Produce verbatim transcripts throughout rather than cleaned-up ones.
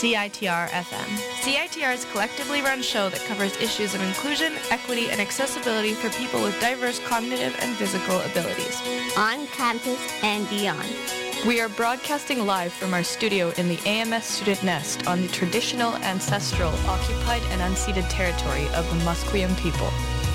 C I T R F M. C I T R is a collectively run show that covers issues of inclusion, equity, and accessibility for people with diverse cognitive and physical abilities. On campus and beyond. We are broadcasting live from our studio in the A M S Student Nest on the traditional, ancestral, occupied, and unceded territory of the Musqueam people.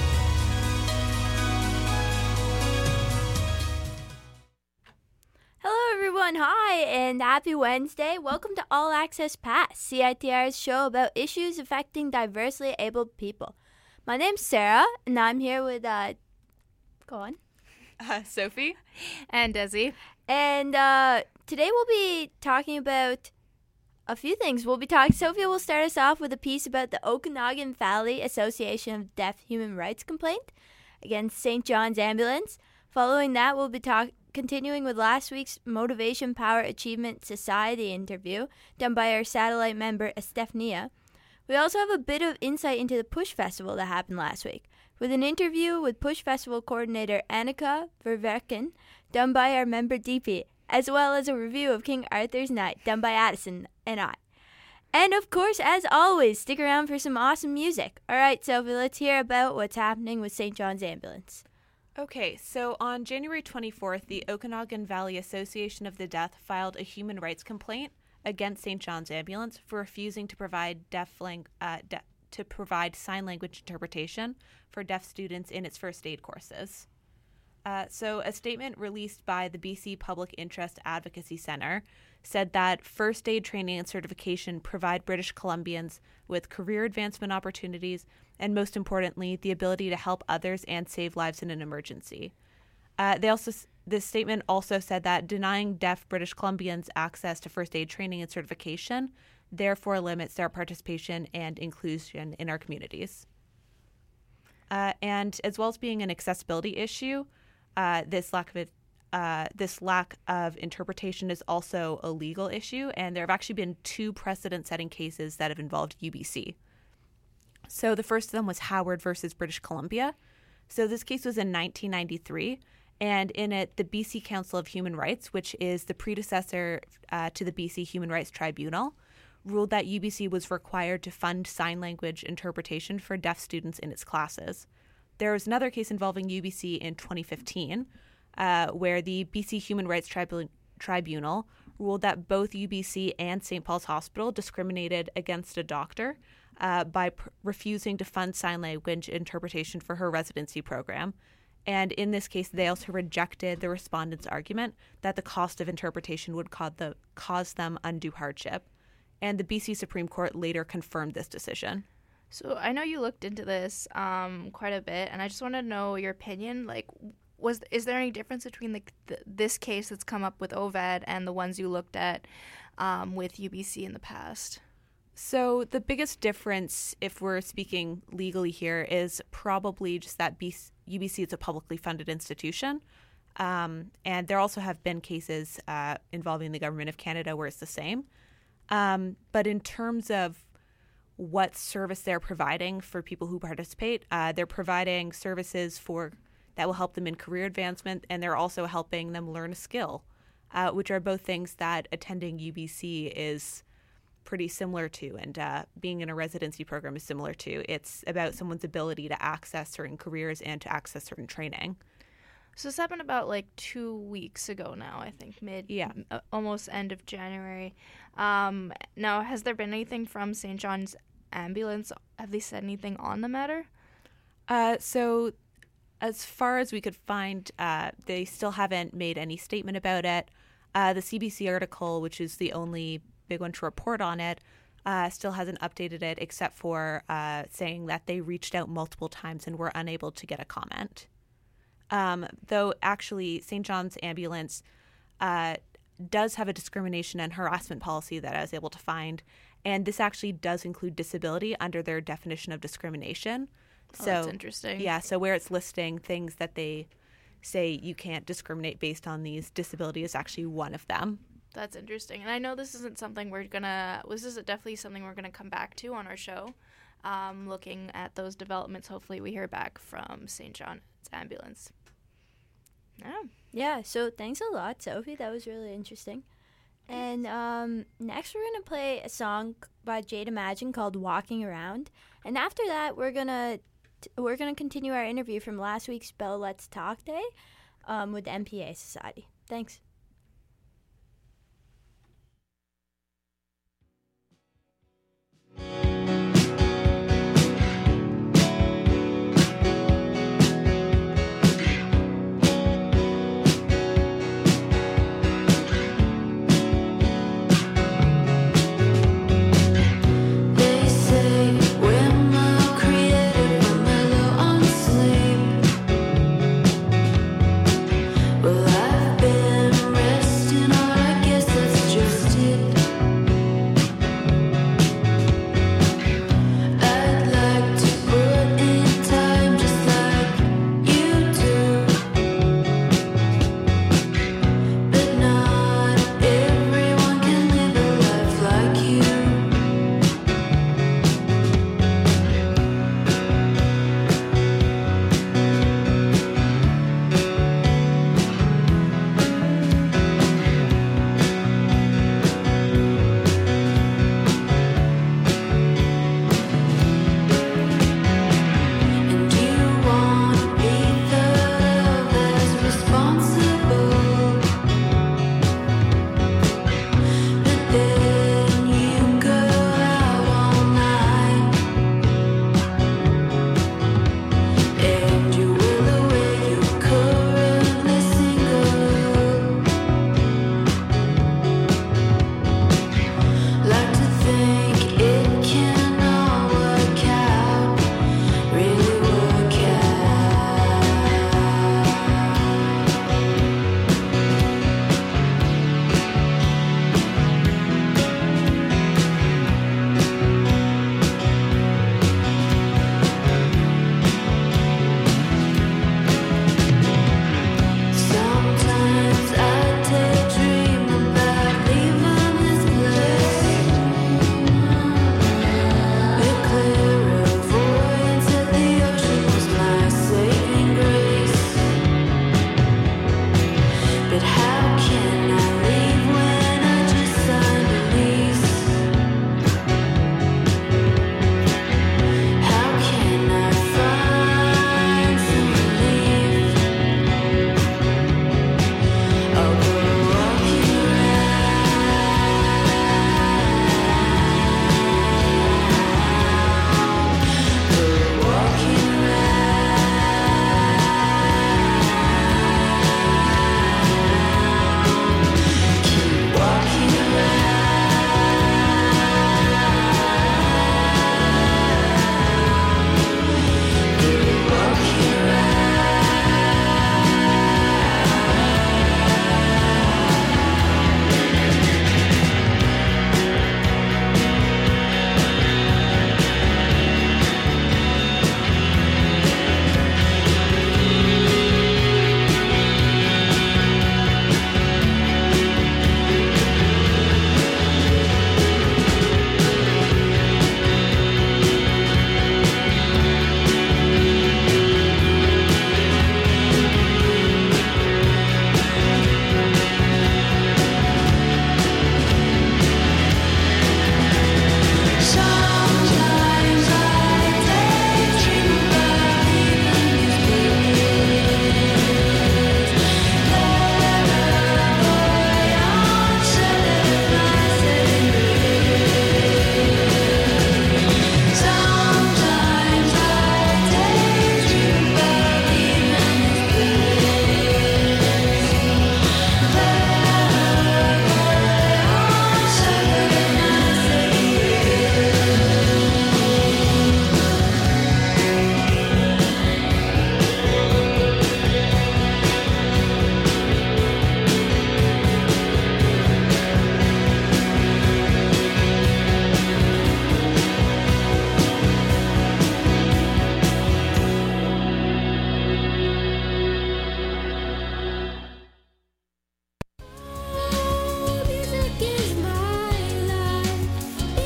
Hi, and happy Wednesday. Welcome to All Access Pass, C I T R's show about issues affecting diversely abled people. My name's Sarah, and I'm here with, uh, go on. Uh, Sophie. And Desi. And uh, today we'll be talking about a few things. We'll be talking, Sophia will start us off with a piece about the Okanagan Valley Association of Deaf Human Rights complaint against Saint John's Ambulance. Following that, we'll be talking. Continuing with last week's Motivation Power Achievement Society interview done by our satellite member Estefania. We also have a bit of insight into the Push Festival that happened last week, with an interview with Push Festival coordinator Annika Verwerken done by our member D P, as well as a review of King Arthur's Night done by Addison and I. And of course, as always, stick around for some awesome music. Alright, Sophie, let's hear about what's happening with Saint John's Ambulance. Okay, so on January twenty-fourth, the Okanagan Valley Association of the Deaf filed a human rights complaint against Saint John's Ambulance for refusing to provide deaf lang- uh, de- to provide sign language interpretation for deaf students in its first aid courses. Uh, so a statement released by the B C Public Interest Advocacy Centre said that first aid training and certification provide British Columbians with career advancement opportunities and, most importantly, the ability to help others and save lives in an emergency. Uh, they also, this statement also said that denying deaf British Columbians access to first aid training and certification therefore limits their participation and inclusion in our communities. Uh, and as well as being an accessibility issue, uh, this lack of it, uh, this lack of interpretation is also a legal issue, and there have actually been two precedent-setting cases that have involved U B C. So the first of them was Howard versus British Columbia. So this case was in nineteen ninety-three, and in it, the B C Council of Human Rights, which is the predecessor uh, to the B C Human Rights Tribunal, ruled that U B C was required to fund sign language interpretation for deaf students in its classes. There was another case involving U B C in twenty fifteen, uh, where the B C Human Rights Tribu- Tribunal ruled that both U B C and Saint Paul's Hospital discriminated against a doctor uh, by pr- refusing to fund sign language interpretation for her residency program. And in this case, they also rejected the respondent's argument that the cost of interpretation would cause, the, cause them undue hardship. And the B C Supreme Court later confirmed this decision. So I know you looked into this um, quite a bit, and I just want to know your opinion. Like, was is there any difference between the, the, this case that's come up with O V E D and the ones you looked at um, with U B C in the past? So the biggest difference, if we're speaking legally here, is probably just that B C, U B C is a publicly funded institution. Um, and there also have been cases uh, involving the Government of Canada where it's the same. Um, but in terms of what service they're providing for people who participate, uh, they're providing services for that will help them in career advancement, and they're also helping them learn a skill, uh, which are both things that attending U B C is pretty similar to, and uh, being in a residency program is similar to. It's about someone's ability to access certain careers and to access certain training. So this happened about like two weeks ago now, I think, mid, yeah, uh, almost end of January. Um, now, has there been anything from Saint John's Ambulance? Have they said anything on the matter? Uh, so as far as we could find, uh, they still haven't made any statement about it. Uh, the C B C article, which is the only big one to report on it, uh, still hasn't updated it except for uh, saying that they reached out multiple times and were unable to get a comment. Um, though actually Saint John's Ambulance uh, does have a discrimination and harassment policy that I was able to find, and this actually does include disability under their definition of discrimination. Oh, so that's interesting. Yeah, so where it's listing things that they say you can't discriminate based on these, disability is actually one of them. That's interesting. And I know this isn't something we're going to, this is definitely something we're going to come back to on our show, um, looking at those developments. Hopefully we hear back from Saint John's Ambulance. Yeah. Yeah, so thanks a lot, Sophie. That was really interesting. And um, next, we're going to play a song by Jade Imagine called Walking Around. And after that, we're going to we're gonna continue our interview from last week's Bell Let's Talk Day um, with the M P A Society. Thanks. Well, I've been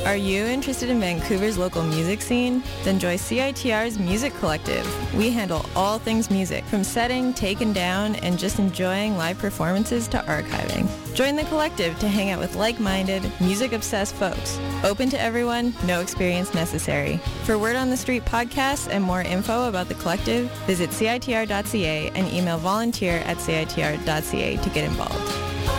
Are you interested in Vancouver's local music scene? Then join C I T R's Music Collective. We handle all things music, from setting, taken down, and just enjoying live performances to archiving. Join the collective to hang out with like-minded, music-obsessed folks. Open to everyone, no experience necessary. For Word on the Street podcasts and more info about the collective, visit C I T R dot C A and email volunteer at C I T R dot C A to get involved.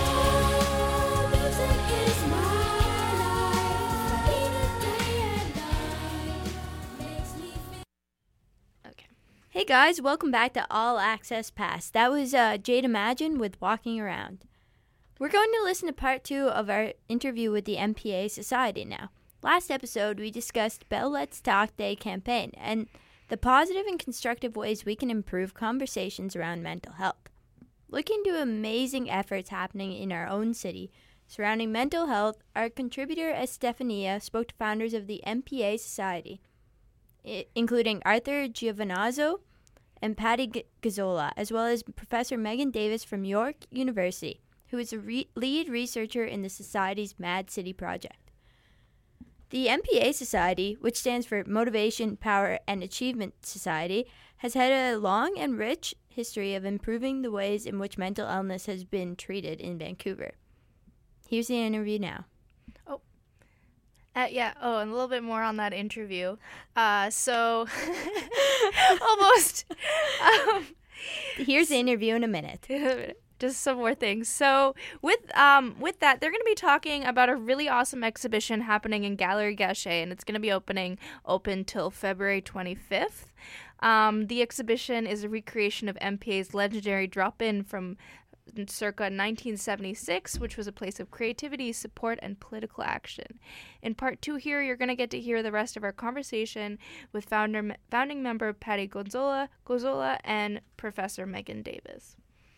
Hey guys, welcome back to All Access Pass. That was uh, Jade Imagine with Walking Around. We're going to listen to part two of our interview with the M P A Society now. Last episode, we discussed Bell Let's Talk Day campaign and the positive and constructive ways we can improve conversations around mental health. Looking to amazing efforts happening in our own city surrounding mental health, our contributor Estefania spoke to founders of the M P A Society, including Arthur Giovinazzo and Patty G- Gazzola, as well as Professor Megan Davis from York University, who is a re- lead researcher in the Society's Mad City project. The M P A Society, which stands for Motivation, Power, and Achievement Society, has had a long and rich history of improving the ways in which mental illness has been treated in Vancouver. Here's the interview now. Uh, yeah, oh, and a little bit more on that interview. Uh, so, almost. Um, Here's the interview in a minute. Just some more things. So, with um with that, they're going to be talking about a really awesome exhibition happening in Gallery Gachet, and it's going to be opening open till February twenty-fifth. Um, the exhibition is a recreation of M P A's legendary drop-in from circa nineteen seventy-six, which was a place of creativity, support, and political action. In part two here, you're going to get to hear the rest of our conversation with founder, founding member Patty Gazzola, Gazzola and Professor Megan Davis.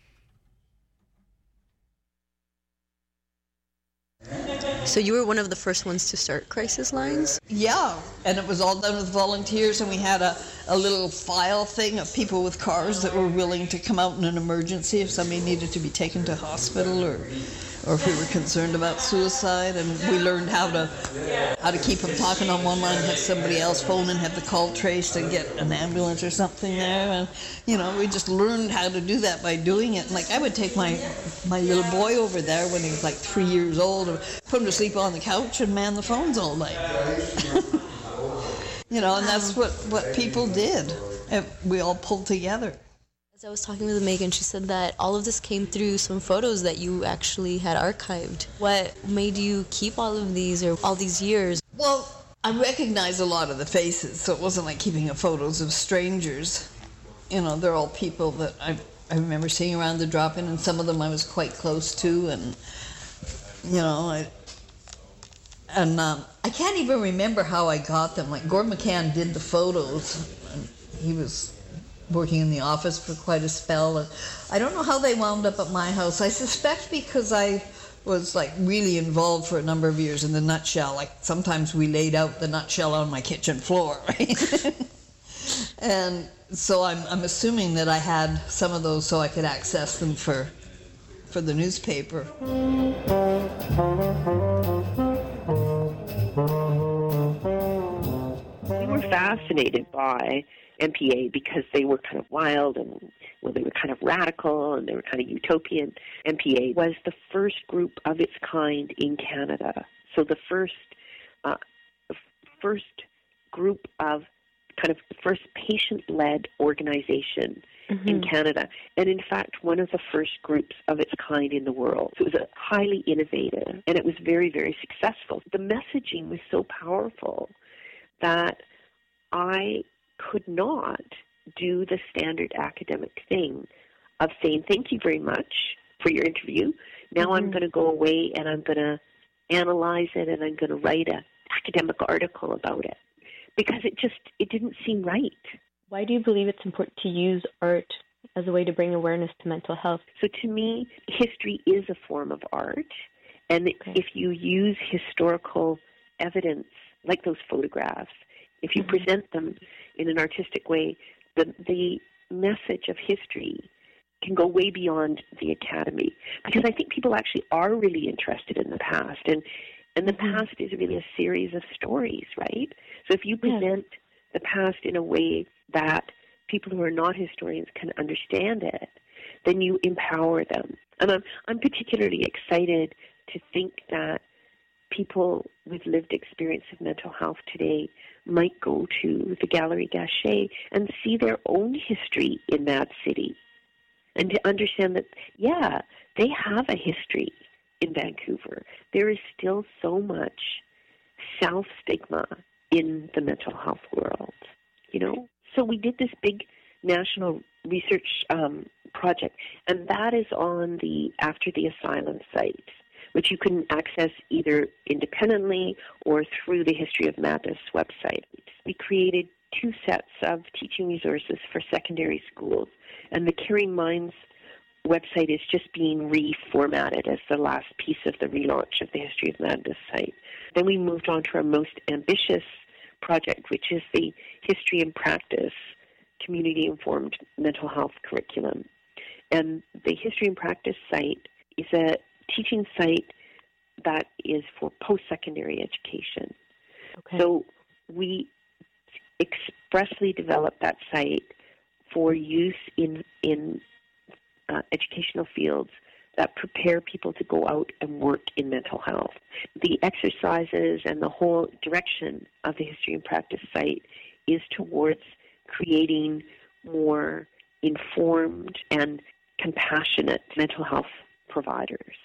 So you were one of the first ones to start crisis lines? Yeah, and it was all done with volunteers, and we had a, a little file thing of people with cars that were willing to come out in an emergency if somebody needed to be taken to hospital, or or if we were concerned about suicide, and we learned how to how to keep them talking on one line, have somebody else phone and have the call traced and get an ambulance or something there, and you know, we just learned how to do that by doing it. And like I would take my my little boy over there when he was like three years old and put him to sleep on the couch and man the phones all night. You know, and that's what, what people did. And we all pulled together. As I was talking with Megan, she said that all of this came through some photos that you actually had archived. What made you keep all of these or all these years? Well, I recognized a lot of the faces, so it wasn't like keeping photos of strangers. You know, they're all people that I I remember seeing around the drop-in, and some of them I was quite close to, and you know, I and um, I can't even remember how I got them. Like Gord McCann did the photos, and he was working in the office for quite a spell. And I don't know how they wound up at my house. I suspect because I was like really involved for a number of years in the nutshell. Like sometimes we laid out the nutshell on my kitchen floor, right? And so I'm I'm assuming that I had some of those so I could access them for for the newspaper. We were fascinated by M P A because they were kind of wild and well, they were kind of radical and they were kind of utopian. M P A was the first group of its kind in Canada. So the first, uh, first group of kind of the first patient-led organization mm-hmm. in Canada. And in fact, one of the first groups of its kind in the world. So it was a highly innovative and it was very, very successful. The messaging was so powerful that I could not do the standard academic thing of saying, thank you very much for your interview. Now mm-hmm. I'm going to go away and I'm going to analyze it and I'm going to write an academic article about it. Because it just, it didn't seem right. Why do you believe it's important to use art as a way to bring awareness to mental health? So to me, history is a form of art. And okay. if you use historical evidence, like those photographs, if you mm-hmm. present them in an artistic way, the the message of history can go way beyond the academy. Because I think people actually are really interested in the past. And And the Mhm. past is really a series of stories, right? So if you present the past in a way that people who are not historians can understand it, then you empower them. And I'm, I'm particularly excited to think that people with lived experience of mental health today might go to the Galerie Gachet and see their own history in Mad City, and to understand that, yeah, they have a history in Vancouver. There is still so much self-stigma in the mental health world, you know? So we did this big national research um, project, and that is on the After the Asylum site, which you can access either independently or through the History of Madness website. We created two sets of teaching resources for secondary schools, and the Caring Minds website is just being reformatted as the last piece of the relaunch of the History of Madness site. Then we moved on to our most ambitious project, which is the History and Practice Community-Informed Mental Health Curriculum. And the History and Practice site is a teaching site that is for post-secondary education. Okay. So we expressly developed that site for use in in uh, educational fields that prepare people to go out and work in mental health. The exercises and the whole direction of the History and Practice site is towards creating more informed and compassionate mental health providers.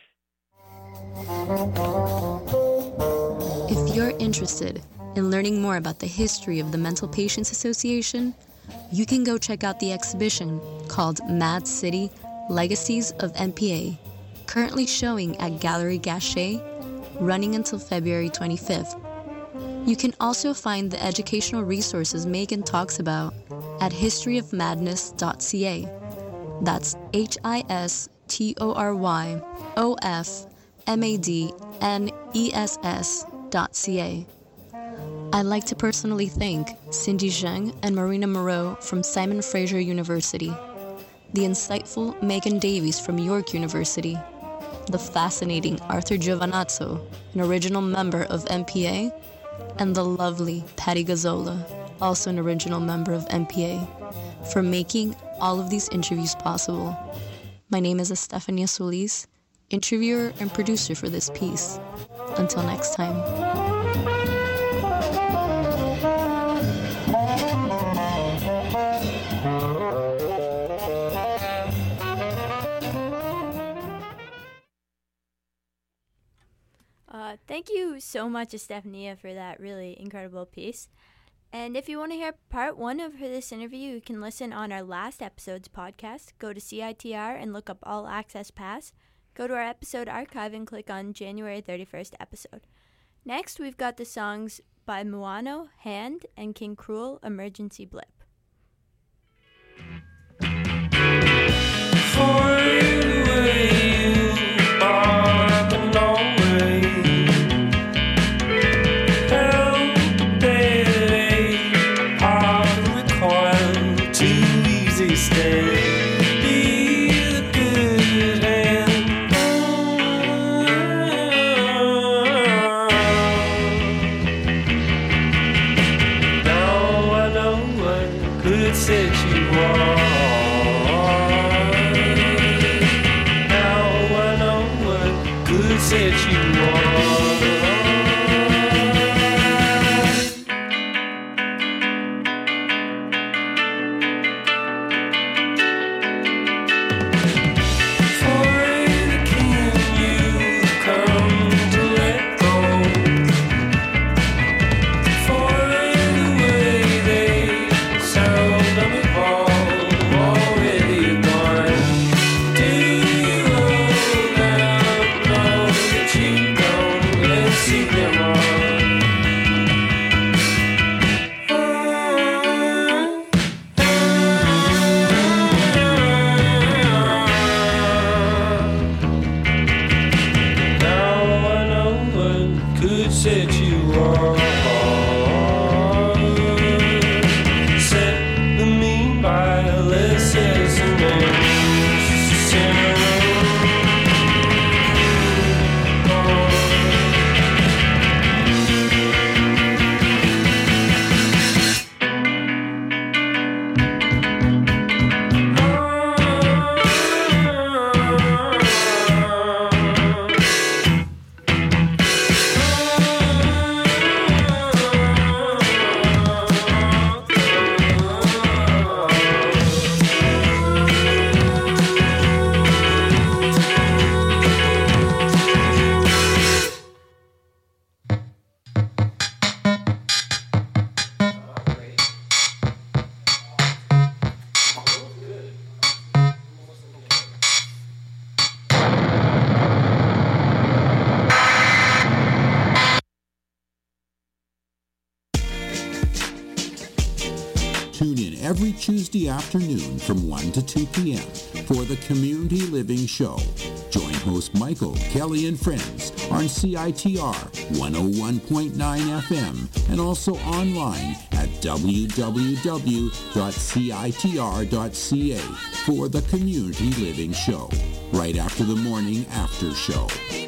If you're interested in learning more about the history of the Mental Patients Association, you can go check out the exhibition called Mad City: Legacies of M P A, currently showing at Galerie Gachet, running until February twenty-fifth. You can also find the educational resources Megan talks about at history of madness dot c a. That's H I S T O R Y O F M A D N E S S dot C A. I'd like to personally thank Cindy Zheng and Marina Moreau from Simon Fraser University, the insightful Megan Davies from York University, the fascinating Arthur Giovanazzo, an original member of M P A, and the lovely Patty Gazzola, also an original member of M P A, for making all of these interviews possible. My name is Estefania Solis, interviewer and producer for this piece. Until next time. Uh, thank you so much, Estefania, for that really incredible piece. And if you want to hear part one of this interview, you can listen on our last episode's podcast. Go to C I T R and look up All Access Pass. Go to our episode archive and click on January thirty-first episode. Next, we've got the songs by Muano, Hand, and King Cruel, Emergency Blip. Sound of it all. Tune in every Tuesday afternoon from one to two p.m. for the Community Living Show. Join host Michael, Kelly, and friends on C I T R one oh one point nine F M and also online at w w w dot c i t r dot c a for the Community Living Show, right after the morning after show.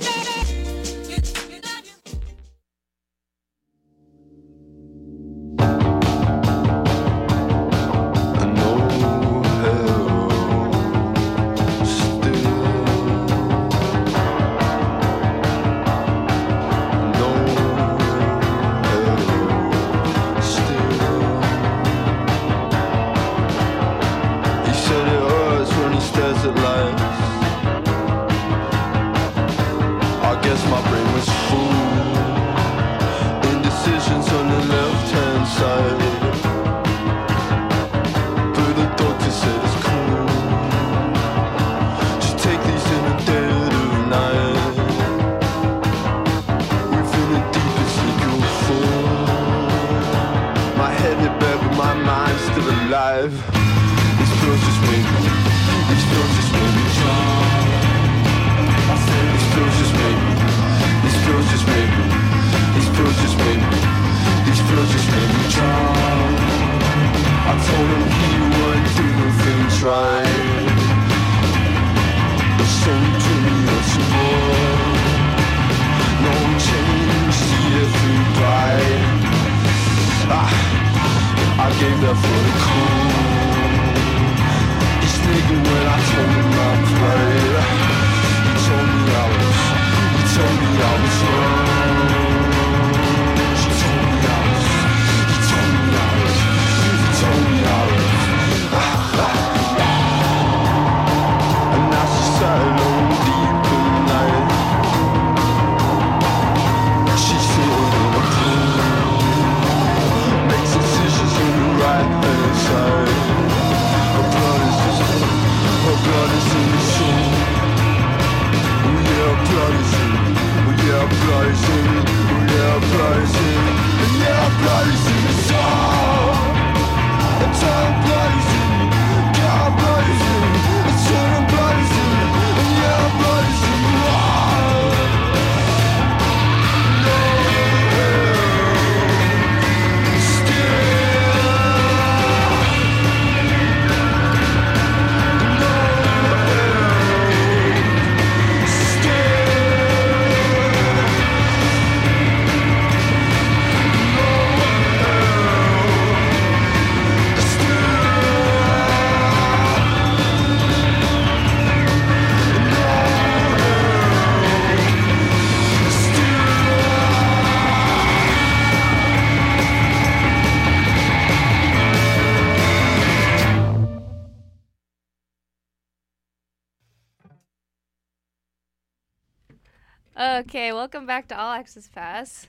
Okay, welcome back to All Access Pass.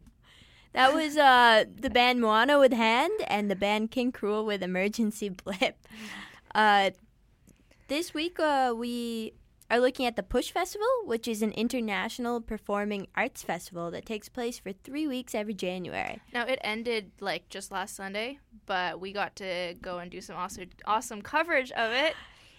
That was uh, the band Moana with Hand and the band King Cruel with Emergency Blip. Uh, this week uh, we are looking at the Push Festival, which is an international performing arts festival that takes place for three weeks every January. Now, it ended like just last Sunday, but we got to go and do some awesome, awesome coverage of it.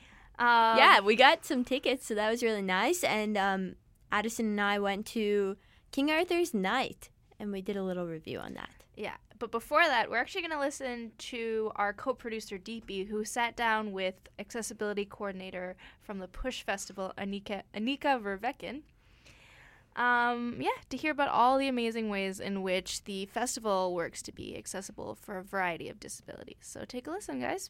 Um, yeah, we got some tickets, so that was really nice. And um, Addison and I went to King Arthur's Night, and we did a little review on that. Yeah, but before that, we're actually going to listen to our co-producer, Deepy, who sat down with accessibility coordinator from the Push Festival, Anika, Anika Vervekin. Um, yeah, to hear about all the amazing ways in which the festival works to be accessible for a variety of disabilities. So take a listen, guys.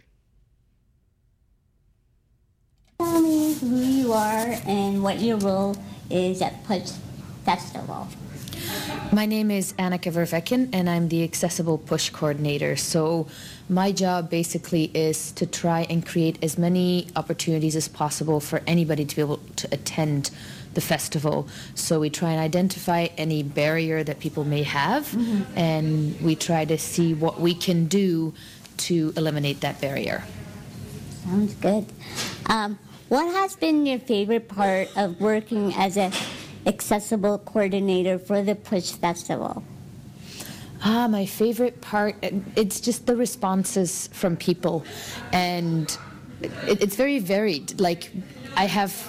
Tell me who you are and what your role is at Push Festival. My name is Annika Vervekin, and I'm the Accessible Push Coordinator. So my job basically is to try and create as many opportunities as possible for anybody to be able to attend the festival. So we try and identify any barrier that people may have, mm-hmm. and we try to see what we can do to eliminate that barrier. Sounds good. Um, what has been your favorite part of working as an accessible coordinator for the Push Festival? Ah, my favorite part, it's just the responses from people. And it, it's very varied. Like, I have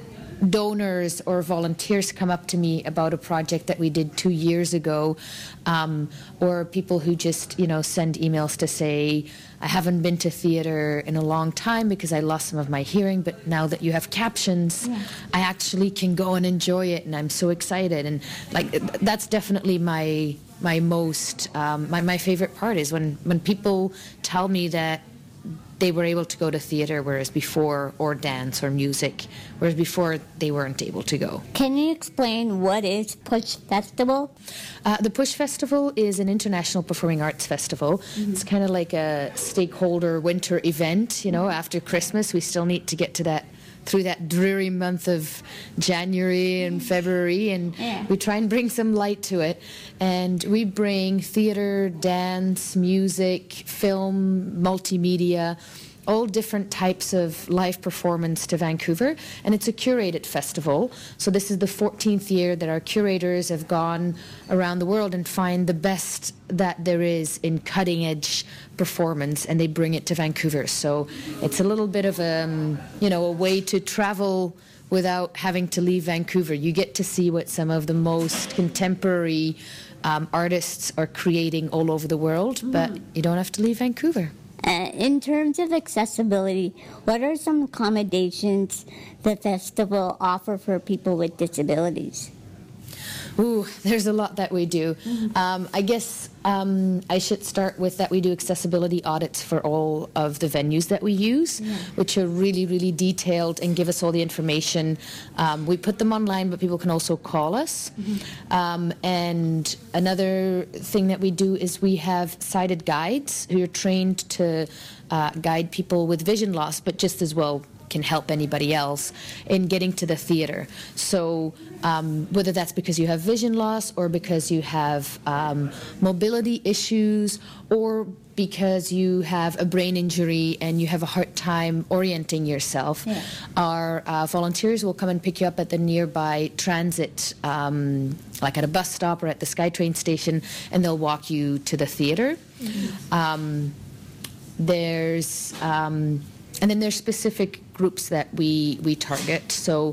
donors or volunteers come up to me about a project that we did two years ago, um, or people who just, you know, send emails to say, I haven't been to theater in a long time because I lost some of my hearing, but now that you have captions, yeah. I actually can go and enjoy it, and I'm so excited. And like, that's definitely my my most um, my my favorite part is when when people tell me that they were able to go to theater, whereas before, or dance or music, whereas before they weren't able to go. Can you explain what is Push Festival? Uh, the Push Festival is an international performing arts festival. Mm-hmm. It's kind of like a stakeholder winter event. You know, after Christmas, we still need to get to that through that dreary month of January and February, and yeah. we try and bring some light to it. And we bring theater, dance, music, film, multimedia, all different types of live performance to Vancouver, and it's a curated festival. So this is the fourteenth year that our curators have gone around the world and find the best that there is in cutting-edge performance, and they bring it to Vancouver. So it's a little bit of a, um, you know, a way to travel without having to leave Vancouver. You get to see what some of the most contemporary um, artists are creating all over the world, mm. but you don't have to leave Vancouver. Uh, in terms of accessibility, what are some accommodations the festival offer for people with disabilities? Ooh, there's a lot that we do. Mm-hmm. Um, I guess um, I should start with that we do accessibility audits for all of the venues that we use, yeah. which are really, really detailed and give us all the information. Um, we put them online, but people can also call us. Mm-hmm. Um, and another thing that we do is we have sighted guides who are trained to uh, guide people with vision loss, but just as well can help anybody else in getting to the theater. So um, whether that's because you have vision loss or because you have um, mobility issues or because you have a brain injury and you have a hard time orienting yourself, yeah. our uh, volunteers will come and pick you up at the nearby transit, um, like at a bus stop or at the SkyTrain station, and they'll walk you to the theater. Mm-hmm. Um, there's... Um, And then there's specific groups that we, we target. So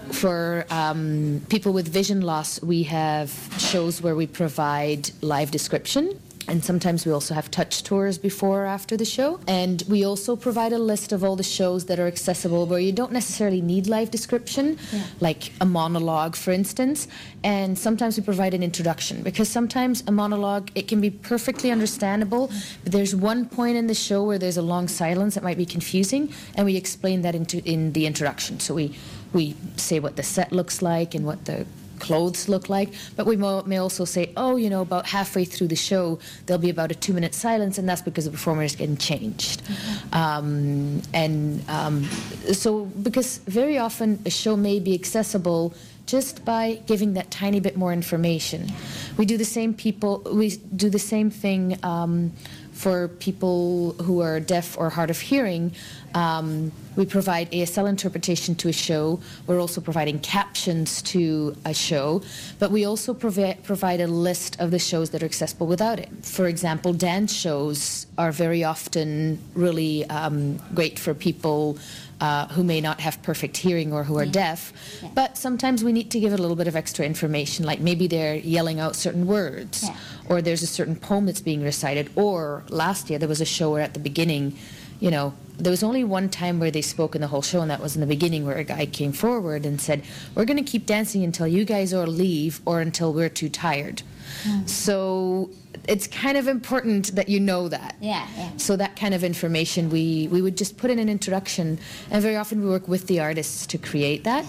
for um, people with vision loss, we have shows where we provide live description. And sometimes we also have touch tours before or after the show. And we also provide a list of all the shows that are accessible where you don't necessarily need live description, yeah. like a monologue, for instance. And sometimes we provide an introduction, because sometimes a monologue, it can be perfectly understandable, but there's one point in the show where there's a long silence that might be confusing, and we explain that into, in the introduction. So we, we say what the set looks like and what the clothes look like, but we mo- may also say, oh, you know, about halfway through the show, there'll be about a two-minute silence, and that's because the performer is getting changed. Mm-hmm. Um, and um, so, because very often a show may be accessible just by giving that tiny bit more information. We do the same people, we do the same thing um, for people who are deaf or hard of hearing. Um, we provide A S L interpretation to a show. We're also providing captions to a show, but we also provi- provide a list of the shows that are accessible without it. For example, dance shows are very often really um, great for people uh, who may not have perfect hearing or who are yeah. deaf, yeah. but sometimes we need to give it a little bit of extra information, like maybe they're yelling out certain words, yeah. or there's a certain poem that's being recited, or last year there was a show where at the beginning, you know, there was only one time where they spoke in the whole show, and that was in the beginning, where a guy came forward and said, we're going to keep dancing until you guys all leave or until we're too tired. Mm. So it's kind of important that you know that. Yeah, yeah. So that kind of information, we, we would just put in an introduction, and very often we work with the artists to create that.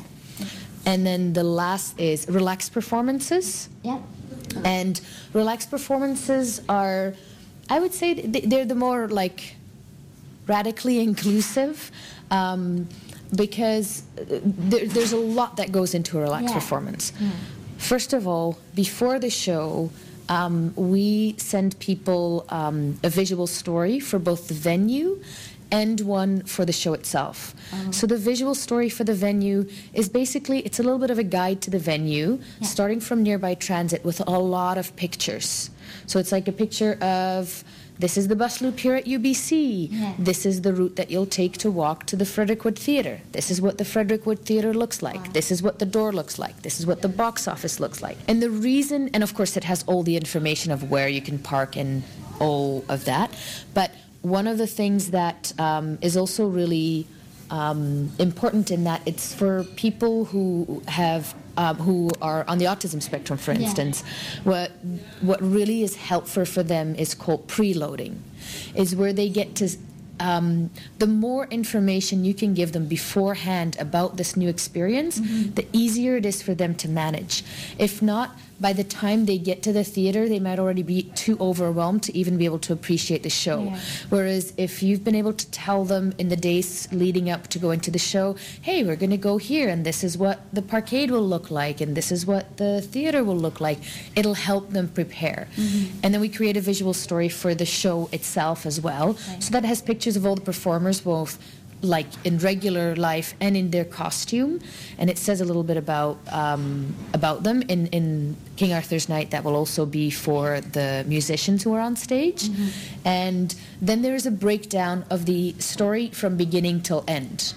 And then the last is relaxed performances. Yeah. And relaxed performances are, I would say, they're the more like radically inclusive, um, because there, there's a lot that goes into a relaxed yeah. performance. Yeah. First of all, before the show, um, we send people um, a visual story for both the venue and one for the show itself. Oh. So the visual story for the venue is basically, it's a little bit of a guide to the venue, yeah. starting from nearby transit with a lot of pictures. So it's like a picture of, this is the bus loop here at U B C. Yeah. This is the route that you'll take to walk to the Frederickwood Theatre. This is what the Frederickwood Theatre looks like. Wow. This is what the door looks like. This is what the box office looks like. And the reason, and of course it has all the information of where you can park and all of that, but one of the things that um, is also really um, important in that it's for people who have Um, who are on the autism spectrum, for instance, yeah. what what really is helpful for them is called preloading, is where they get to, um, the more information you can give them beforehand about this new experience, mm-hmm. the easier it is for them to manage. If not, by the time they get to the theater, they might already be too overwhelmed to even be able to appreciate the show. Yeah. Whereas if you've been able to tell them in the days leading up to going to the show, hey, we're going to go here, and this is what the parkade will look like, and this is what the theater will look like, it'll help them prepare. Mm-hmm. And then we create a visual story for the show itself as well. Right. So that has pictures of all the performers, both like in regular life and in their costume, and it says a little bit about um, about them. In, in King Arthur's Night, that will also be for the musicians who are on stage. Mm-hmm. And then there's a breakdown of the story from beginning till end.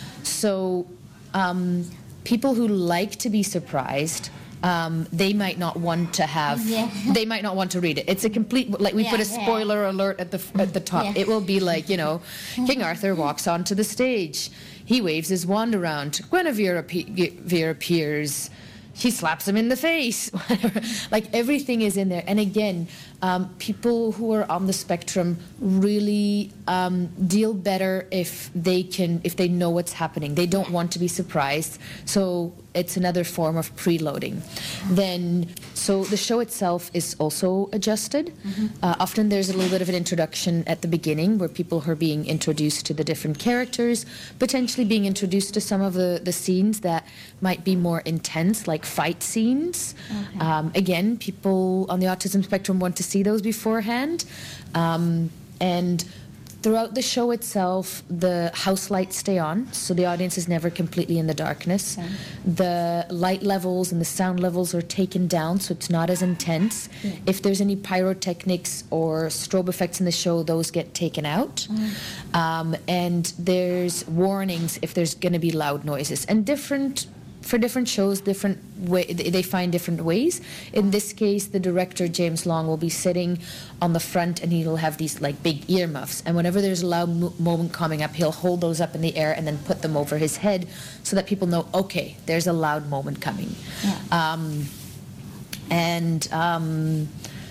So um, people who like to be surprised, Um, they might not want to have, yeah. they might not want to read it. It's a complete, like we yeah, put a spoiler yeah. alert at the at the top. Yeah. It will be like, you know, King Arthur walks onto the stage. He waves his wand around. Guinevere appe- appears. He slaps him in the face. Like everything is in there. And again, um, people who are on the spectrum really um, deal better if they can, if they know what's happening. They don't want to be surprised. So it's another form of preloading. Then, so the show itself is also adjusted. Mm-hmm. Uh, often there's a little bit of an introduction at the beginning where people are being introduced to the different characters, potentially being introduced to some of the, the scenes that might be more intense, like fight scenes. Okay. Um, again, people on the autism spectrum want to see those beforehand. Um, and throughout the show itself, the house lights stay on, so the audience is never completely in the darkness. Okay. The light levels and the sound levels are taken down, so it's not as intense. Yeah. If there's any pyrotechnics or strobe effects in the show, those get taken out. Mm. Um, and there's warnings if there's going to be loud noises. And different... For different shows, different way, they find different ways. In this case, the director, James Long, will be sitting on the front and he'll have these like big earmuffs. And whenever there's a loud mo- moment coming up, he'll hold those up in the air and then put them over his head so that people know, okay, there's a loud moment coming. Yeah. Um, and... Um,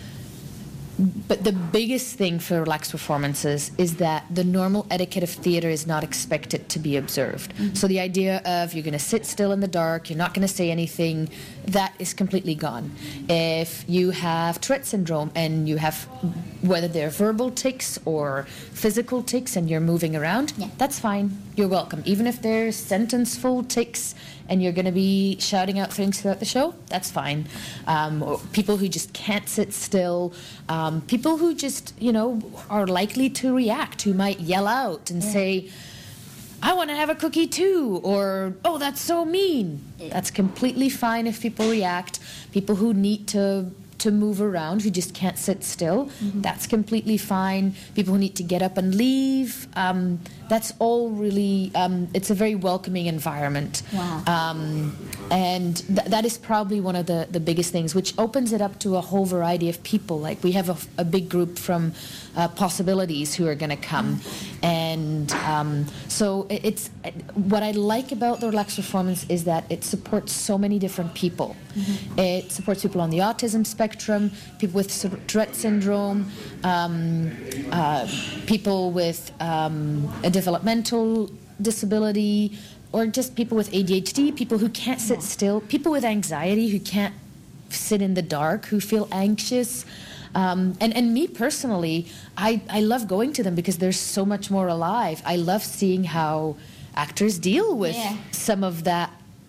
But the biggest thing for relaxed performances is that the normal etiquette of theater is not expected to be observed. Mm-hmm. So the idea of you're going to sit still in the dark, you're not going to say anything, that is completely gone. If you have Tourette syndrome and you have, whether they're verbal tics or physical tics and you're moving around, yeah. that's fine. You're welcome. Even if they're sentence-full tics and you're going to be shouting out things throughout the show, that's fine. Um, or people who just can't sit still, um, people who just, you know, are likely to react, who might yell out and yeah. say, I want to have a cookie too, or, oh, that's so mean. Yeah. That's completely fine if people react. People who need to to move around, who just can't sit still, mm-hmm. that's completely fine. People who need to get up and leave, um, that's all really, um, it's a very welcoming environment. Wow. Um, and th- that is probably one of the, the biggest things, which opens it up to a whole variety of people. Like we have a, a big group from uh, Possibilities who are going to come. Mm-hmm. And um, so it, it's, what I like about the relaxed performance is that it supports so many different people. Mm-hmm. It supports people on the autism spectrum, people with Tourette syndrome, um, uh, people with um, a developmental disability, or just people with A D H D, people who can't sit still, people with anxiety who can't sit in the dark, who feel anxious. Um, and, and me personally, I, I love going to them because they're so much more alive. I love seeing how actors deal with yeah. some of that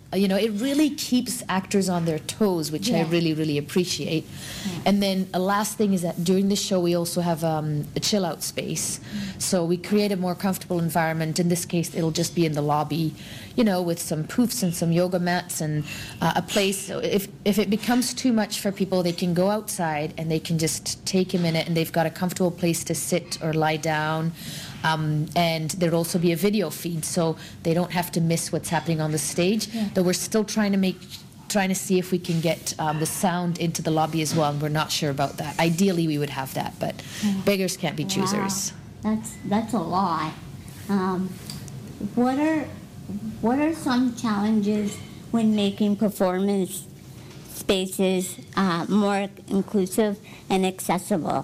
you know, it really keeps actors on their toes, which Yeah. I really, really appreciate. And then a last thing is that during the show, we also have um, a chill out space. So we create a more comfortable environment. In this case, it'll just be in the lobby, you know, with some poofs and some yoga mats and uh, a place. So if, if it becomes too much for people, they can go outside and they can just take a minute, and they've got a comfortable place to sit or lie down. Um, and there'll also be a video feed, so they don't have to miss what's happening on the stage. Yeah. Though we're still trying to make, trying to see if we can get um, the sound into the lobby as well, and we're not sure about that. Ideally, we would have that, but beggars can't be choosers. Wow. That's that's a lot. Um, what are what are some challenges when making performance spaces uh, more inclusive and accessible?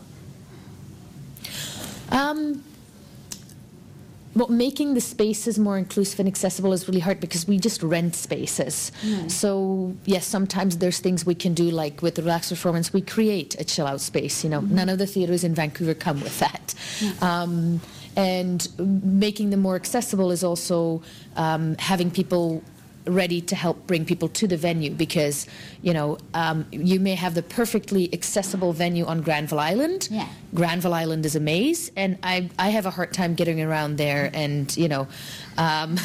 Um, well, making the spaces more inclusive and accessible is really hard because we just rent spaces. Mm. So, yes, sometimes there's things we can do, like with the Relax Performance, we create a chill-out space. You know, Mm-hmm. none of the theaters in Vancouver come with that. Mm. Um, and making them more accessible is also um, having people ready to help bring people to the venue, because, you know, um, you may have the perfectly accessible venue on Granville Island. Yeah. Granville Island is a maze, and I, I have a hard time getting around there, and, you know, um,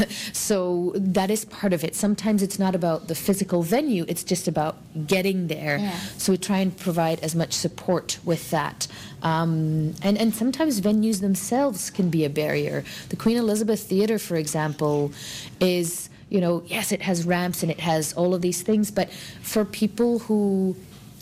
so that is part of it. Sometimes it's not about the physical venue, it's just about getting there. Yeah. So we try and provide as much support with that. Um, and, and sometimes venues themselves can be a barrier. The Queen Elizabeth Theatre, for example, is, you know, yes, it has ramps and it has all of these things, but for people who,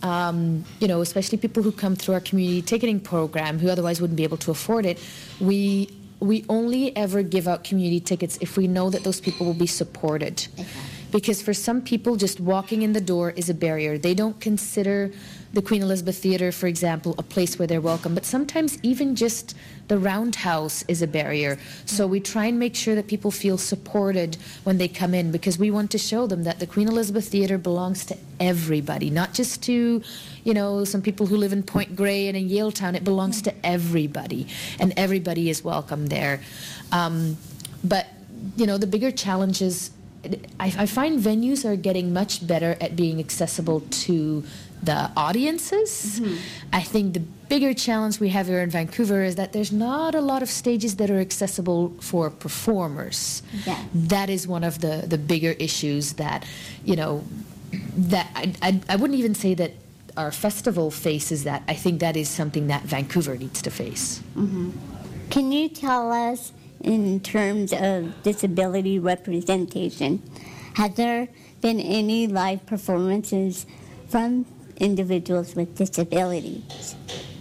um, you know, especially people who come through our community ticketing program who otherwise wouldn't be able to afford it, we we only ever give out community tickets if we know that those people will be supported. Okay. Because for some people, just walking in the door is a barrier. They don't consider the Queen Elizabeth Theatre, for example, a place where they're welcome. But sometimes even just the Roundhouse is a barrier. So we try and make sure that people feel supported when they come in, because we want to show them that the Queen Elizabeth Theatre belongs to everybody, not just to, you know, some people who live in Point Grey and in Yaletown. It belongs to everybody, and everybody is welcome there. Um, but, you know, the bigger challenge is, I, I find venues are getting much better at being accessible to the audiences. Mm-hmm. I think the bigger challenge we have here in Vancouver is that there's not a lot of stages that are accessible for performers. Yeah. That is one of the, the bigger issues that, you know, that I, I, I wouldn't even say that our festival faces that. I think that is something that Vancouver needs to face. Mm-hmm. Can you tell us, in terms of disability representation, has there been any live performances from individuals with disabilities?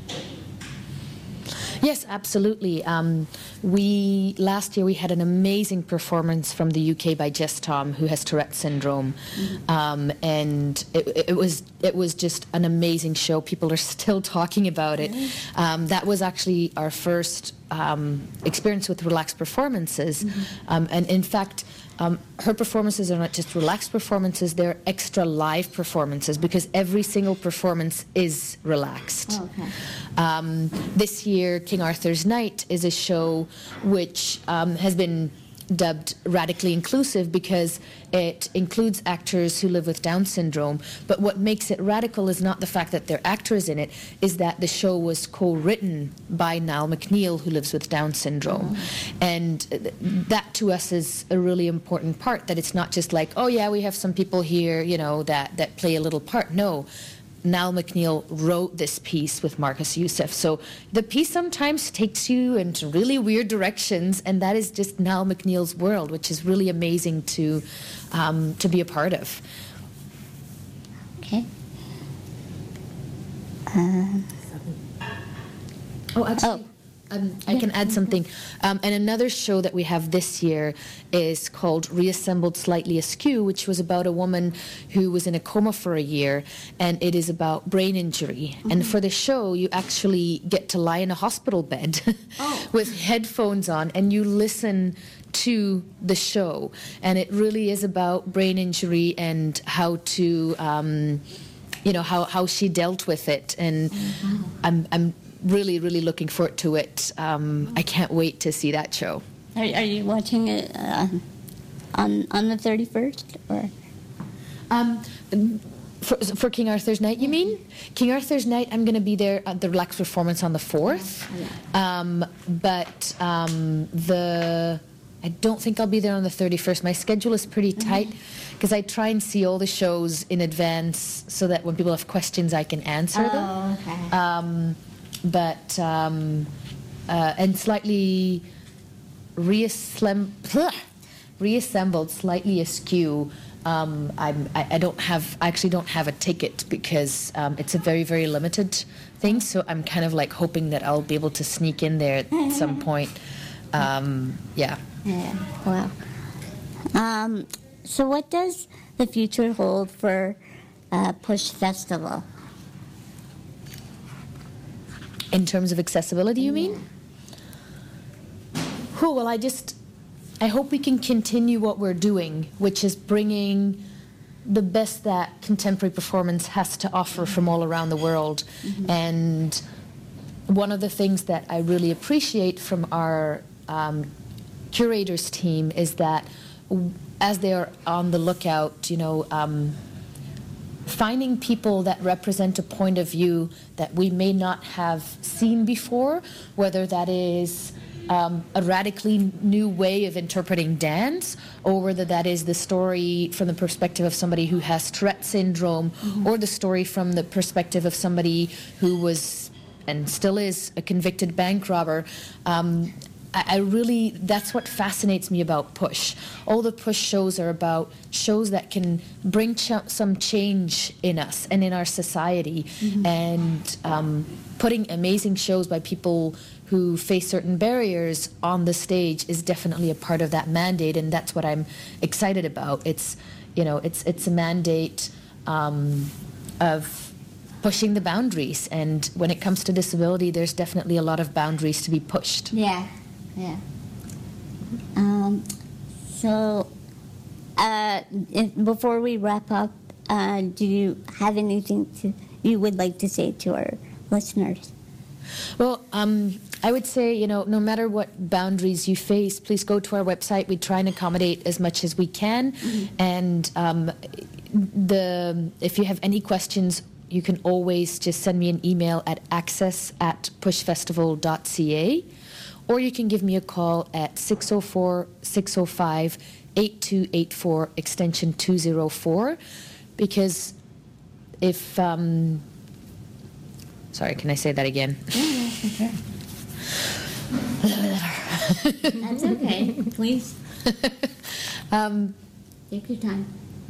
Yes, absolutely. Um, we last year we had an amazing performance from the U K by Jess Tom, who has Tourette syndrome, mm-hmm. um, and it, it was it was just an amazing show. People are still talking about it. Mm-hmm. Um, that was actually our first um, experience with relaxed performances, mm-hmm. um, and in fact. Um, her performances are not just relaxed performances, they're extra live performances, because every single performance is relaxed. Oh, okay. Um, this year, King Arthur's Night is a show which um, has been dubbed radically inclusive because it includes actors who live with Down syndrome. But what makes it radical is not the fact that there are actors in it, is that the show was co-written by Niall McNeil, who lives with Down syndrome. Mm-hmm. And that to us is a really important part, that it's not just like, oh yeah, we have some people here, you know, that, that play a little part. No. Niall McNeil wrote this piece with Marcus Youssef. So the piece sometimes takes you into really weird directions, and that is just Niall McNeil's world, which is really amazing to um, to be a part of. Okay. Um, oh, actually. Oh. Um, I can add something. Um, and another show that we have this year is called Reassembled Slightly Askew, which was about a woman who was in a coma for a year, and it is about brain injury. Mm-hmm. And for the show, you actually get to lie in a hospital bed oh. with headphones on, and you listen to the show. And it really is about brain injury and how to, um, you know, how, how she dealt with it. And mm-hmm. I'm, I'm really, really looking forward to it. Um, I can't wait to see that show. Are, are you watching it uh, on on the thirty-first? Or Um, for, for King Arthur's Night, you mean? King Arthur's Night, I'm going to be there at the Relax performance on the fourth. Um, but um, the... I don't think I'll be there on the thirty-first. My schedule is pretty tight because I try and see all the shows in advance so that when people have questions, I can answer Oh, them. okay. Um, but, um, uh, and slightly reassemb- reassembled, slightly askew. Um, I'm, I, I don't have, I actually don't have a ticket because um, it's a very, very limited thing. So I'm kind of like hoping that I'll be able to sneak in there at some point. Um, yeah. Yeah. Wow. Um, so, what does the future hold for uh, Push Festival? In terms of accessibility, you mean? Oh, well, I just, I hope we can continue what we're doing, which is bringing the best that contemporary performance has to offer from all around the world. Mm-hmm. And one of the things that I really appreciate from our um, curators team is that w- as they are on the lookout, you know, um, finding people that represent a point of view that we may not have seen before, whether that is um, a radically new way of interpreting dance, or whether that is the story from the perspective of somebody who has Tourette syndrome, mm-hmm. or the story from the perspective of somebody who was and still is a convicted bank robber. Um, I really, that's what fascinates me about Push. All the Push shows are about shows that can bring ch- some change in us and in our society. Mm-hmm. And um, putting amazing shows by people who face certain barriers on the stage is definitely a part of that mandate, and that's what I'm excited about. It's, you know, it's it's a mandate um, of pushing the boundaries, and when it comes to disability, there's definitely a lot of boundaries to be pushed. Yeah. Yeah. Um, so, uh, if, before we wrap up, uh, do you have anything to, you would like to say to our listeners? Well, um, I would say, you know, no matter what boundaries you face, please go to our website. We try and accommodate as much as we can. Mm-hmm. And um, the if you have any questions, you can always just send me an email at access at pushfestival dot c a. Or you can give me a call at six oh four, six oh five, eight two eight four, extension two oh four. Because if, um, sorry, can I say that again? Okay. That's okay. Please. um, Take your time.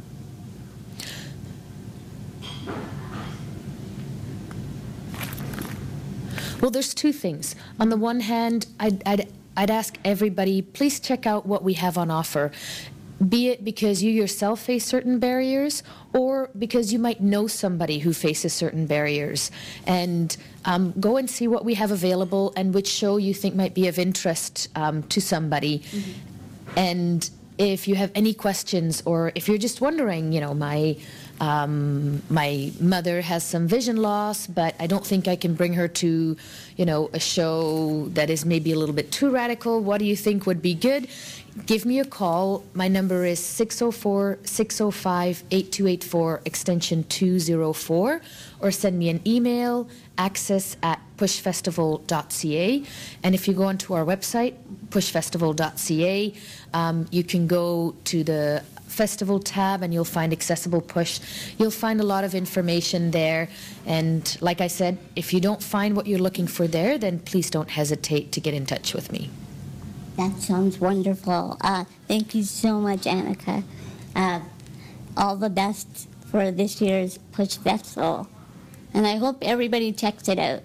Well, there's two things. On the one hand, I'd, I'd, I'd ask everybody, please check out what we have on offer. Be it because you yourself face certain barriers, or because you might know somebody who faces certain barriers. And um, go and see what we have available and which show you think might be of interest um, to somebody. Mm-hmm. And if you have any questions, or if you're just wondering, you know, my... Um, my mother has some vision loss, but I don't think I can bring her to, you know, a show that is maybe a little bit too radical. What do you think would be good? Give me a call. My number is six oh four, six oh five, eight two eight four, extension two oh four, or send me an email, access at pushfestival dot c a. And if you go onto our website, pushfestival dot c a, um, you can go to the festival tab and you'll find Accessible Push. You'll find a lot of information there, and like I said, if you don't find what you're looking for there, then please don't hesitate to get in touch with me. That sounds wonderful. Uh, thank you so much, Annika. Uh, all the best for this year's Push Festival, and I hope everybody checks it out.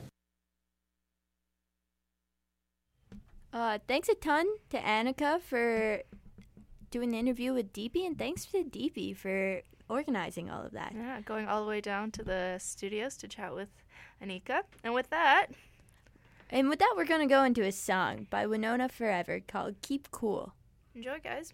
Uh, thanks a ton to Annika for doing the interview with Deepy, and thanks to Deepy for organizing all of that. Yeah, going all the way down to the studios to chat with Annika. And with that... And with that, we're going to go into a song by Winona Forever called Keep Cool. Enjoy, guys.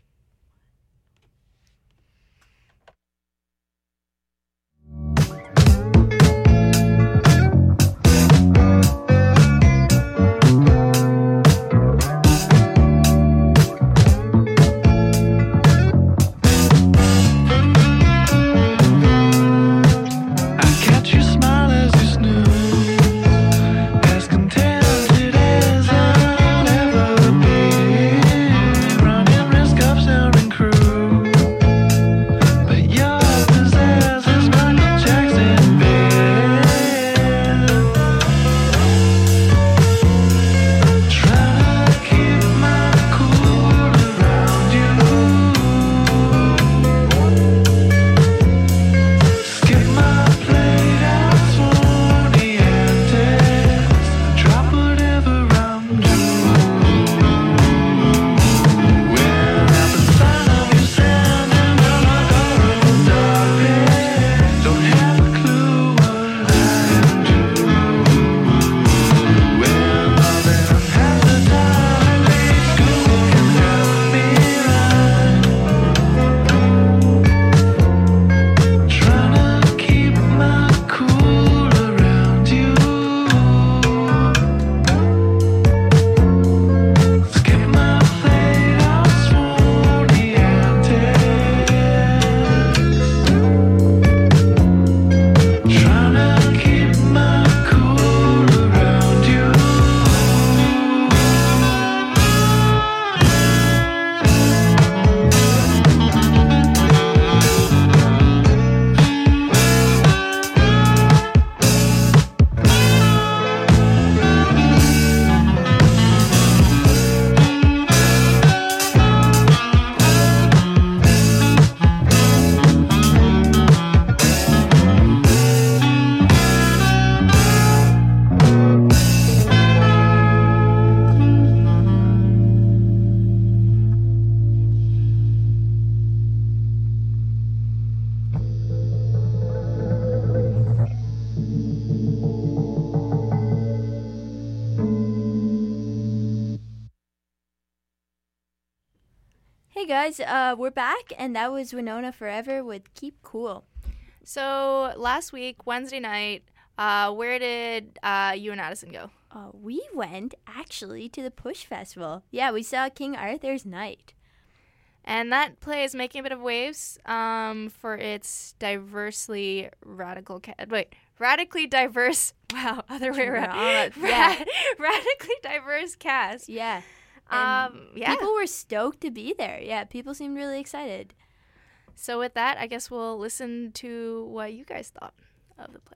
guys, uh, we're back, and that was Winona Forever with Keep Cool. So last week, Wednesday night, uh, where did uh, you and Addison go? Uh, we went, actually, to the Push Festival. Yeah, we saw King Arthur's Night. And that play is making a bit of waves um, for its diversely radical... Ca- wait, radically diverse... Wow, other way around. Ra- yeah. Radically diverse cast. Yeah. Um, yeah. People were stoked to be there. Yeah, people seemed really excited. So with that, I guess we'll listen to what you guys thought of the play.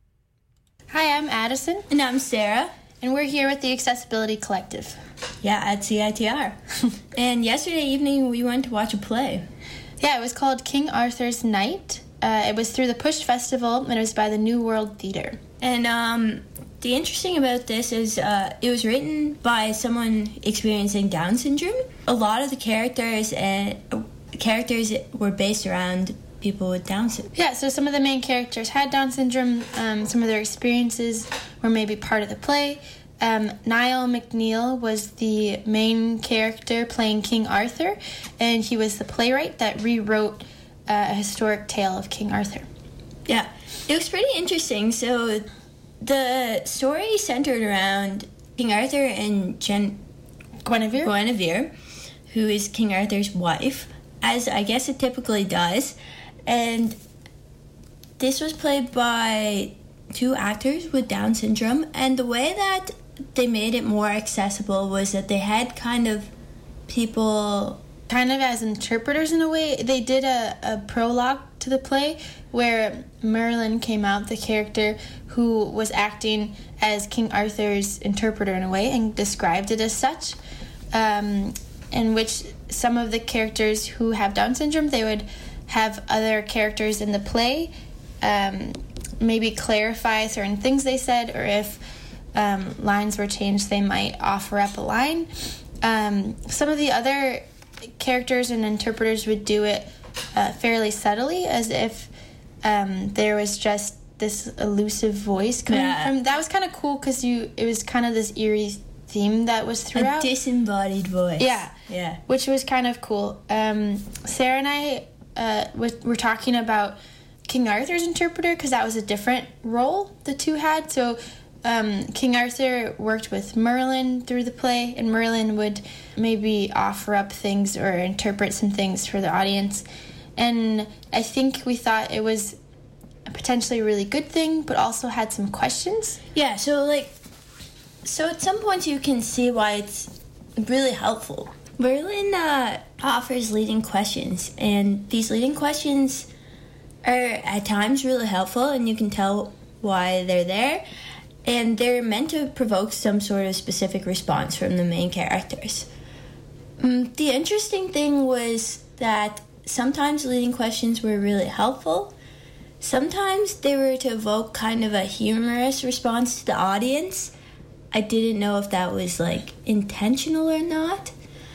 Hi, I'm Addison. And I'm Sarah. And we're here with the Accessibility Collective. Yeah, at C I T R. And yesterday evening, we went to watch a play. Yeah, it was called King Arthur's Night. Uh, it was through the Push Festival, and it was by the New World Theatre. And um, the interesting about this is uh, it was written by someone experiencing Down syndrome. A lot of the characters and uh, characters were based around people with Down syndrome. Yeah, so some of the main characters had Down syndrome. Um, some of their experiences were maybe part of the play. Um, Niall McNeil was the main character playing King Arthur, and he was the playwright that rewrote uh, a historic tale of King Arthur. Yeah, it was pretty interesting. So the story centered around King Arthur and Gen- Guinevere. Guinevere, who is King Arthur's wife, as I guess it typically does. And this was played by two actors with Down syndrome. And the way that they made it more accessible was that they had kind of people... kind of as interpreters in a way. They did a, a prologue to the play where Merlin came out, the character who was acting as King Arthur's interpreter in a way, and described it as such, um, in which some of the characters who have Down syndrome, they would have other characters in the play um, maybe clarify certain things they said, or if um, lines were changed, they might offer up a line. Um, some of the other characters and interpreters would do it uh, fairly subtly, as if um, there was just this elusive voice coming yeah. from. That was kind of cool because you it was kind of this eerie theme that was throughout. A disembodied voice. Yeah, yeah, which was kind of cool. Um, Sarah and I uh, were talking about King Arthur's interpreter because that was a different role the two had. So um, King Arthur worked with Merlin through the play, and Merlin would maybe offer up things or interpret some things for the audience. And I think we thought it was a potentially really good thing, but also had some questions. Yeah, so like, so at some points you can see why it's really helpful. Merlin uh, offers leading questions, and these leading questions are at times really helpful, and you can tell why they're there. And they're meant to provoke some sort of specific response from the main characters. Um, the interesting thing was that sometimes leading questions were really helpful. Sometimes they were to evoke kind of a humorous response to the audience. I didn't know if that was like intentional or not.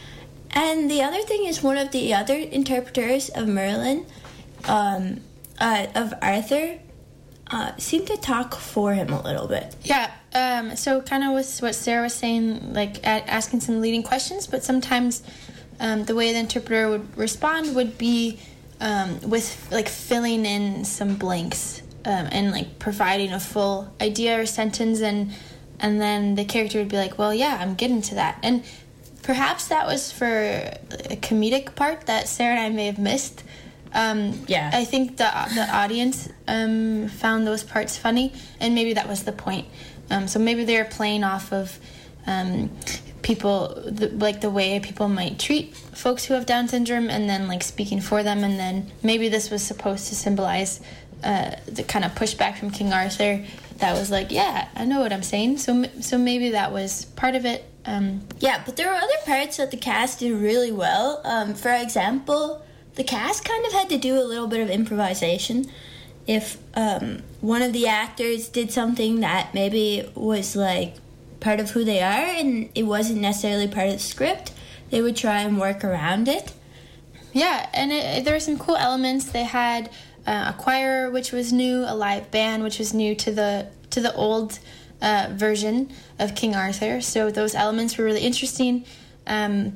And the other thing is, one of the other interpreters of Merlin, um, uh, of Arthur, uh, seemed to talk for him a little bit. Yeah, um, so kind of with what Sarah was saying, like a- asking some leading questions, but sometimes um, the way the interpreter would respond would be um, with like filling in some blanks um, and like providing a full idea or sentence, and and then the character would be like, well, yeah, I'm getting to that. And perhaps that was for a comedic part that Sarah and I may have missed. Um, yeah. I think the the audience um, found those parts funny, and maybe that was the point. Um, so maybe they were playing off of um, people, the, like the way people might treat folks who have Down syndrome, and then like speaking for them, and then maybe this was supposed to symbolize uh, the kind of pushback from King Arthur that was like, yeah, I know what I'm saying. So so maybe that was part of it. Um, yeah, but there were other parts that the cast did really well. Um, for example, the cast kind of had to do a little bit of improvisation. If um, one of the actors did something that maybe was like part of who they are and it wasn't necessarily part of the script, they would try and work around it. Yeah, and it, there were some cool elements. They had uh, a choir, which was new, a live band, which was new to the to the old uh, version of King Arthur. So those elements were really interesting. Um,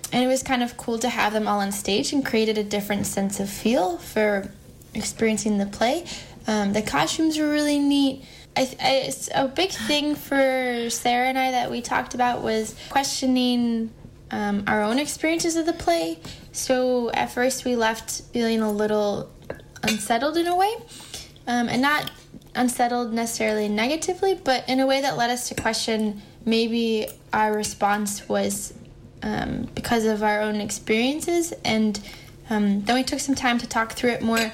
and it was kind of cool to have them all on stage and created a different sense of feel for experiencing the play. Um, the costumes were really neat. I, I, a big thing for Sarah and I that we talked about was questioning um, our own experiences of the play. So at first we left feeling a little unsettled in a way, um, and not unsettled necessarily negatively, but in a way that led us to question maybe our response was um, because of our own experiences. And um, then we took some time to talk through it more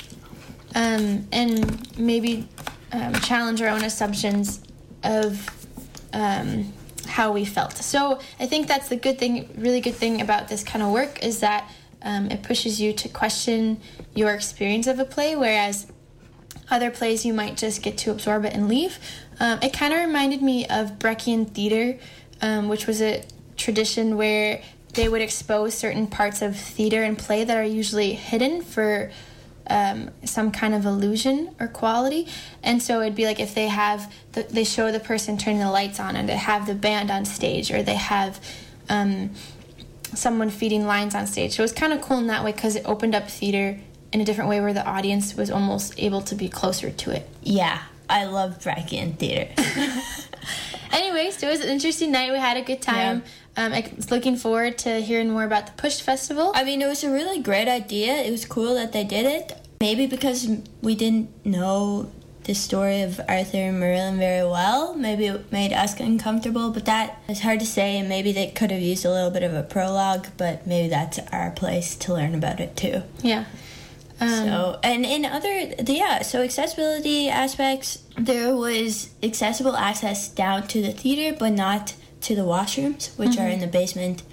um, and maybe um, challenge our own assumptions of um, how we felt. So I think that's the good thing, really good thing about this kind of work, is that um, it pushes you to question your experience of a play, whereas other plays you might just get to absorb it and leave. Um, it kind of reminded me of Breckian theater, um, which was a tradition where they would expose certain parts of theater and play that are usually hidden for um, some kind of illusion or quality. And so it'd be like if they have, the, they show the person turning the lights on, and they have the band on stage, or they have um, someone feeding lines on stage. So it was kind of cool in that way because it opened up theater in a different way where the audience was almost able to be closer to it. Yeah, I love Breckian theater. Anyways, it was an interesting night. We had a good time. Yeah. Um, I was looking forward to hearing more about the Push Festival. I mean, it was a really great idea. It was cool that they did it. Maybe because we didn't know the story of Arthur and Merlin very well, maybe it made us uncomfortable, but that is hard to say, and maybe they could have used a little bit of a prologue, but maybe that's our place to learn about it too. Yeah. Um, so, and in other, yeah, so accessibility aspects, there was accessible access down to the theater, but not to the washrooms, which mm-hmm. are in the basement.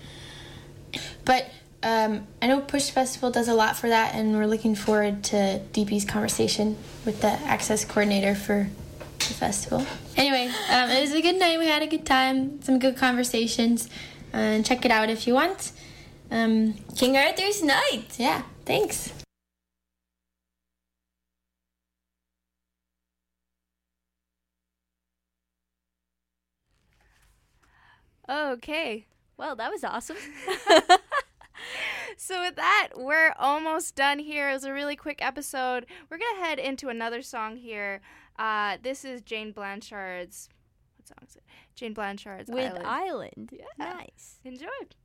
But um, I know Push Festival does a lot for that, and we're looking forward to D P's conversation with the access coordinator for the festival. Anyway, um, it was a good night. We had a good time, some good conversations, uh, and check it out if you want. Um, King Arthur's Night. Yeah, thanks. Okay. Well, that was awesome. So with that, we're almost done here. It was a really quick episode. We're going to head into another song here. Uh, this is Jane Blanchard's... What song is it? Jane Blanchard's With Island. Island. Yeah. Nice. Enjoy.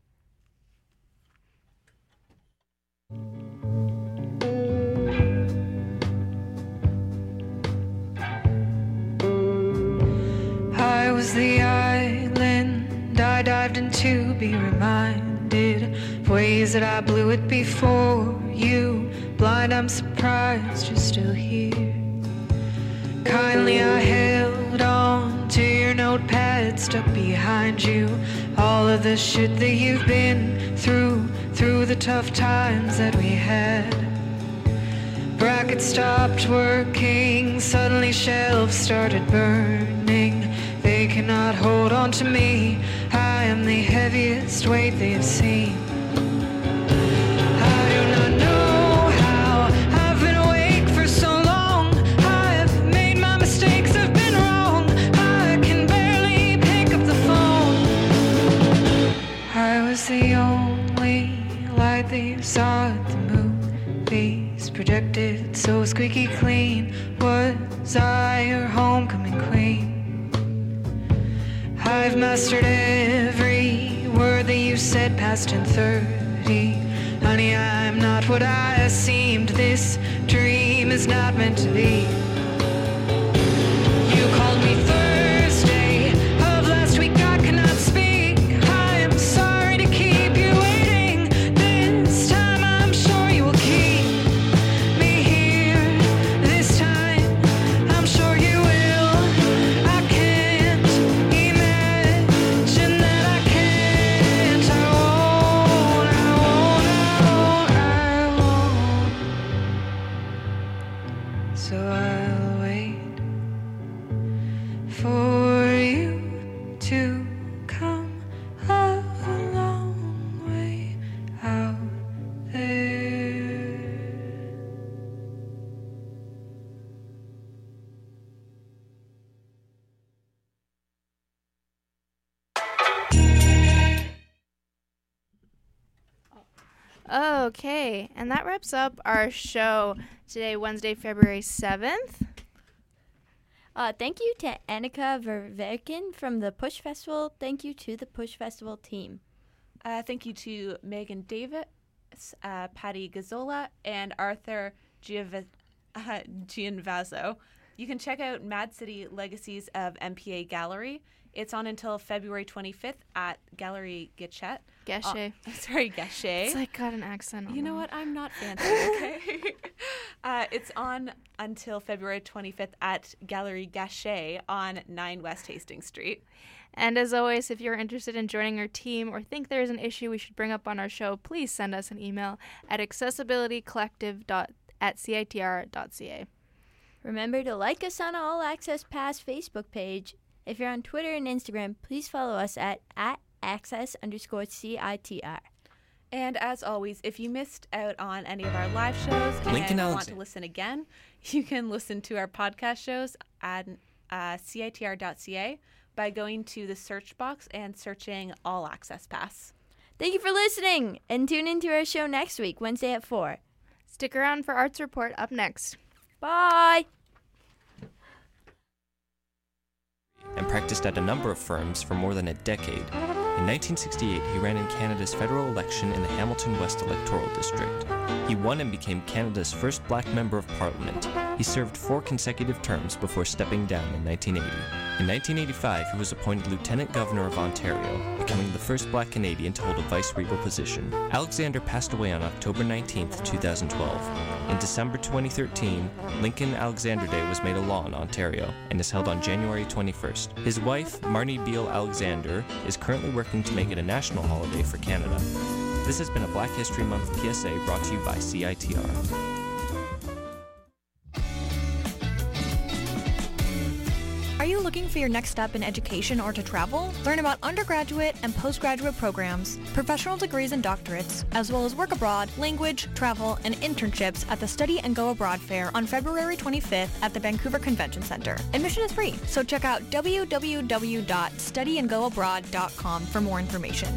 I was the island I dived into, be reminded of ways that I blew it before you. Blind, I'm surprised you're still here. Kindly I held on to your notepad stuck behind you. All of the shit that you've been through, through the tough times that we had. Brackets stopped working, suddenly shelves started burning. They cannot hold on to me, I am the heaviest weight they've seen. I do not know how I've been awake for so long. I have made my mistakes, I've been wrong. I can barely pick up the phone. I was the only light that you saw at the movies, projected so squeaky clean. Was I your homecoming queen? I've mastered every word that you said past ten thirty. Honey, I'm not what I seemed. This dream is not meant to be. You called me Thursday of last week, I cannot speak. I am sorry to keep you waiting. This time I'm sure you will keep me here. This time I'm sure you will. I can't imagine that I can't. I won't, I won't, I won't, I won't. So I Okay, and that wraps up our show today, Wednesday, February seventh. Uh, thank you to Annika Verwerken from the Push Festival. Thank you to the Push Festival team. Uh, thank you to Megan Davis, uh, Patty Gazzola, and Arthur Giov- uh, Gianvazzo. You can check out Mad City Legacies of M P A Gallery. It's on until February twenty-fifth at Gallery Gachet. Gachet. Uh, sorry, Gachet. It's like got an accent on You know that. what? I'm not fancy, okay? uh, it's on until February twenty-fifth at Gallery Gachet on nine West Hastings Street. And as always, if you're interested in joining our team or think there's an issue we should bring up on our show, please send us an email at accessibilitycollective at c i t r dot c a. Remember to like us on our All Access Pass Facebook page. If you're on Twitter and Instagram, please follow us at, at access underscore C I T R. And as always, if you missed out on any of our live shows and Lincoln want Alex- to listen again, you can listen to our podcast shows at uh, c i t r dot c a by going to the search box and searching All Access Pass. Thank you for listening, and tune into our show next week, Wednesday at four. Stick around for Arts Report up next. Bye! And practiced at a number of firms for more than a decade. In nineteen sixty-eight, he ran in Canada's federal election in the Hamilton West electoral district. He won and became Canada's first black member of parliament. He served four consecutive terms before stepping down in nineteen eighty. In nineteen eighty-five, he was appointed Lieutenant Governor of Ontario, becoming the first black Canadian to hold a vice-regal position. Alexander passed away on October nineteenth, two thousand twelve. In December twenty thirteen, Lincoln Alexander Day was made a law in Ontario and is held on January twenty-first. His wife, Marnie Beale Alexander, is currently working to make it a national holiday for Canada. This has been a Black History Month P S A brought to you by C I T R. Are you looking for your next step in education or to travel? Learn about undergraduate and postgraduate programs, professional degrees and doctorates, as well as work abroad, language, travel, and internships at the Study and Go Abroad Fair on February twenty-fifth at the Vancouver Convention Center. Admission is free, so check out w w w dot study and go abroad dot com for more information.